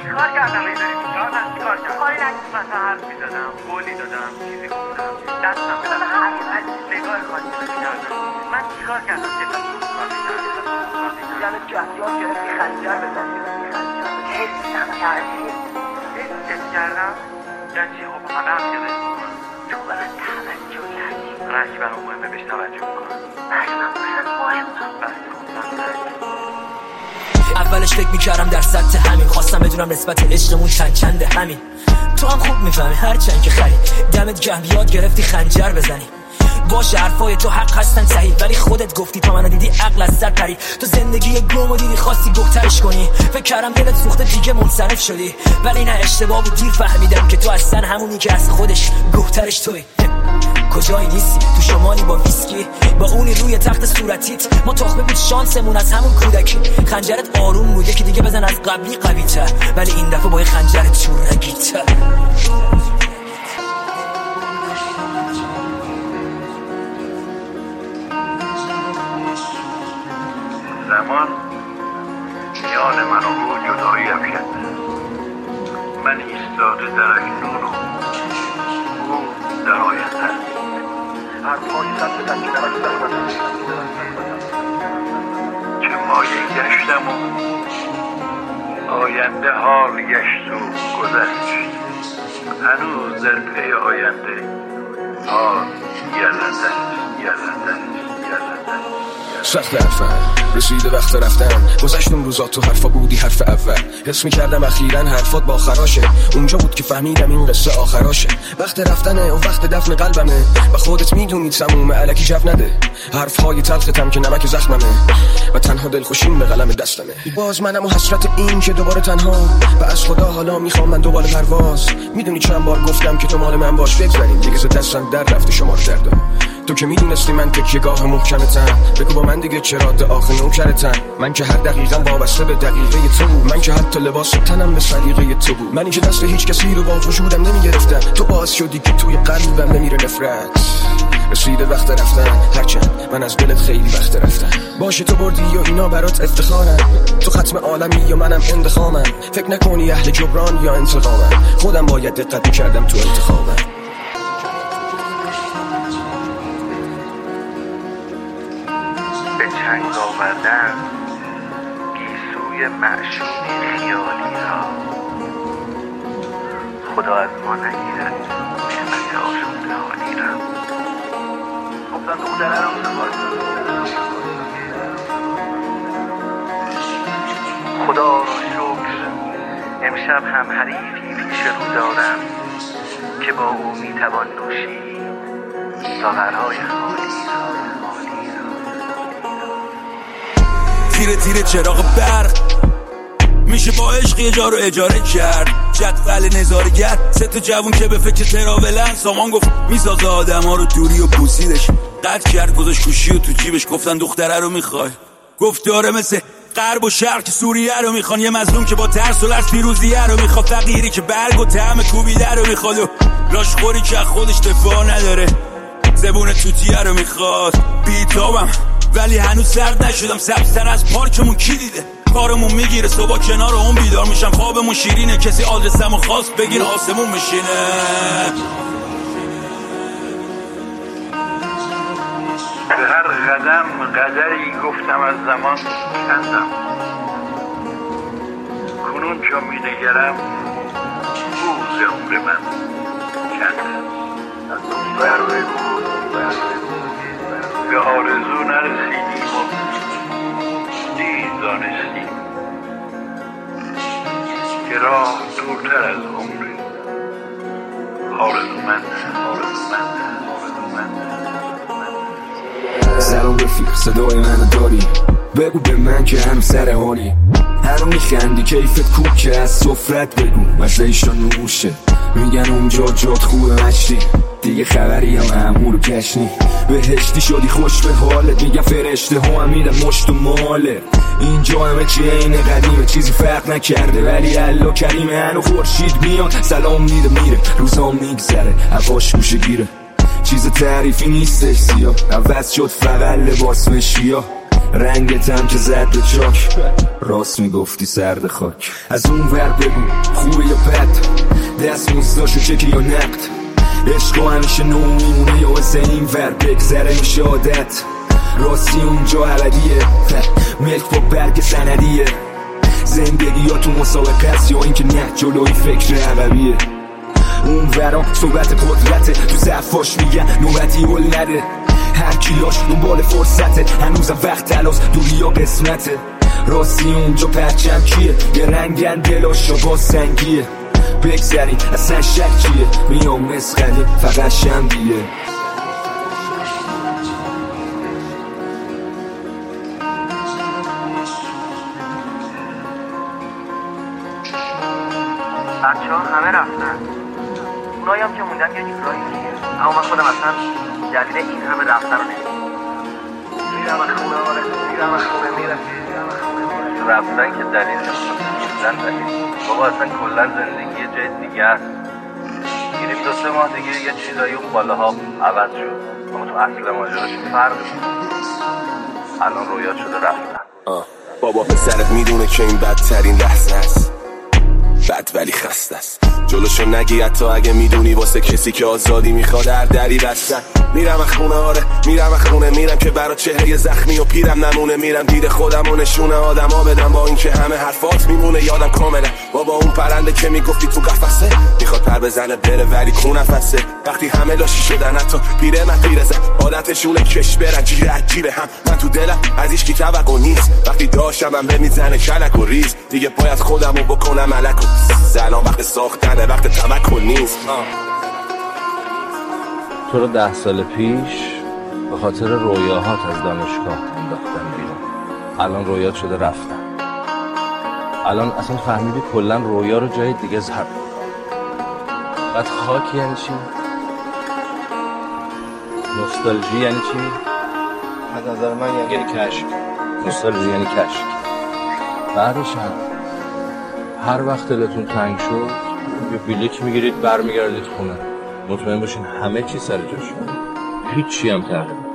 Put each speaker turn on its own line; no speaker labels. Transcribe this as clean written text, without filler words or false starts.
چیکار کردم میدونی چیکار کردم کاری نکردم مثلا حرف میزدم قولی دادم چیزی گفتم دستم بدم هر نگاه خاصی کردم من چیکار کردم چیکار کردم جهیات گرفتی خنجر بزنی حسم کردی حس کردم یعنی خب همه هم گرفت تو برای توجه کردی رنگی برای مهمه بهش توجه میکنم بله من باشد مهمم
اولش فکر میکردم در سطح همین خواستم بدونم نسبت عشقمون چنده همین تو هم خوب میفهمی هرچند که خری دمت گرم یاد گرفتی خنجر بزنی باشه حرفای تو حق هستن صحیح ولی خودت گفتی تا منو دیدی عقل از سر پرید تو زندگی گمو دیدی خواستی گفترش کنی فکر کردم دلت سوخته دیگه منصرف شدی ولی نه اشتباه بود دیر فهمیدم که تو اصلا همونی که از خودش گفترش توی کجایی نیستی تو شمالی با ویسکی با اونی روی تخت صورتیت ما تخمه بود شانسمون از همون کودکی خنجرت آروم بود یکی دیگه بزن از قبلی قوی‌تر ولی این دفعه با خنجرت شورگی‌تر
زمان میان من و او جدایی افکنده من ایستاده در اکنون و او در آینده چه مایه گشتم و آینده حال گشت و گذشت هنوز در پی آینده حال گردنده
سخت حرفم رسیده وقت رفتن گذشت اون روزا تو حرفا بودی حرف اول حس میکردم اخیراً حرفات با خراشه اونجا بود که فهمیدم این قصه آخراشه وقت رفتنه و وقت دفن قلبمه و خودت میدونی سموم الکی جو نده حرفهای تلختم که نمک زخممه و تنها دلخوشیم به قلم دستمه باز منم و حسرت این که دوباره تنها و از خدا حالا میخوام من دوباره پرواز میدونی چند بار گفتم که تو مال من باش بگذاریم دیگه ز دستم در رفته شمار دردم تو که میدونستی من تکیه‌گاه محکمتم بگو با من دیگه چرا آخه نوکرتم من که هر دقیقم وابسته به دقیقه تو بود من که حتی لباس تنم به سلیقه تو بود من که دست هیچ کسی رو با وجودم نمیگرفتم تو باعث شدی که توی قلبم نمیره نفرت رسیده وقت رفتن هرچند من از دلت خیلی وقت رفتم باشه تو بردی یا اینا برات افتخارم تو ختم عالمی یا منم انتخامم فکر نکنی اهل جبران یا انتقامم خودم باید دقت می‌کردم تو انتخابم
چنگ آوردن گیسوی معشوقی خیالی را خدا از ما نگیرد نعمت آشفته حالی را گفتن دختره را خدا را شکر امشب هم حریفی پیش رو دارم که با او میتوان نوشید ساغرهای خالی
تیره تیره چراغ برق میشه با عشق یه جا رو اجاره کرد جدول نظارگر سه تا جوون که به فکر تراولن سامان گفت میسازه آدم ها رو دوری و بوسیدش قطع کرد گذاشت گوشی و تو جیبش گفتن دختره رو میخوای گفت داره مثل غرب و شرق که سوریه رو میخوان یه مظلوم که با ترس و لرز پیروزیه رو میخواد فقیری که برگ و طعم کوبیده رو میخواد و لاشخوری که خودش دفاع نداره زبون توتیه رو میخواد بیتابم ولی هنوز سرد نشدم سبزتر از پارکمون کی دیده کارمون میگیره صبح کنار اون بیدار میشم خوابمون شیرینه کسی آدرسمو خواست بگیر آسمون میشینه
به هر قدم قدری گفتم از زمان کندم کنون چون می‌نگرم روز عمر من کندم به آرزو نرسیدیم و دیر دانستیم که راه دورتر از عمر آرزومند
سلام رفیق صدای منو داری بگو به من که هم سر حالی هر میخندی کیفت کوکه از سفرت بگو مزه‌شون نوشه میگن اونجا جات خوبه مشتی دیگه خبری هم همون کشنی بهشتی شدی خوش به حالت میگن فرشته ها هم میدن مشت و ماله اینجا همه چی اینه قدیمه چیزی فرق نکرده ولی الله کریمه هنو خورشید میاد سلام میده میره روزا میگذره هواش گوشه گیره چیز تعریفی نیستش سیاه عوض شد فقط لباس مشیا رنگتم که زد به چاک، راست میگفتی سرد خاک. از اون ور بگو خوبه یا بد، دست مزداشو چکی یا نقد، عشق و همیشه نو میمونه یا واسه این ور بگذره میشه عادت. راستی اونجا عبدیه، ملک با برگ سندیه، زندگی یا تو مسابقه است یا اینکه نه جلوی فکر عقبیه. اون ورا صحبت قدرته، تو صفاش میگن نوبتی هل نده، هر کیاش دنبال فرصته، هنوزم وقت تلاس دوری یا قسمته. راستی اونجا پرچم کیه، یه رنگن دلاش و باز سنگیه، بگذری اصلا شک چیه، میام مسخلی فقط شنبیه.
بچه ها همه رفتن، اونایی هم که موندن یه جورایی دیگه، اما من خودم اصلا دلیل این همه رفتن رو نمیدونم. میرم از خونه آره، میرم از خونه میرم رفتن که دلیل نمیدن دلیل بابا، اصلا کلا زندگی یه جای دیگه است. گیریم 2-3 ماه دیگه یه چیزایی اون بالاها عوض شد، اما تو اصل ماجراش فرق بود. الان رویا شده رفتن.
بابا پسرت میدونه که این بدترین لحظه است، بد ولی خسته است، جلوشو نگی حتی اگه میدونی واسه کسی که آزادی میخواد در دری بستن. میرم از خونه آره، میرم از خونه، میرم که برا چهره زخمی و پیرم نمونه، میرم دید خودم و نشونه آدما بدم، با این که همه حرفات میمونه یادم کاملا. بابا اون پرنده که میگفتی تو قفسه میخواد پر بزنه بره ولی کو نفسه، وقتی همه لاشی شدن حتی پیره من پیره زن، عادتشونه کش برن جیره عجیبه هم. من تو دلم از هیچ کی توقع نیست، وقتی داشتم هم به میزنه کلک و ریز، دیگه باید خودمو بکنم ملک و زلان، وقت ساختنه وقت تمکن نیست.
تو رو 10 سال پیش به خاطر رویاهات از دانشگاه انداختن بیرون، الان رویات شده رفتن. الان اصلا فهمیدی کلن رویا رو جای دیگه ضرب. بعد خاک یعنی چی؟ نوستالژی یعنی چی؟ از نظر من یعنی کشک. نوستالژی یعنی کشک. بعدش هر وقت دلتون تنگ شد یه بلیک میگیرید برمیگردید خونه، مطمئن باشین همه چی سر جاشه، هیچی هم تغییر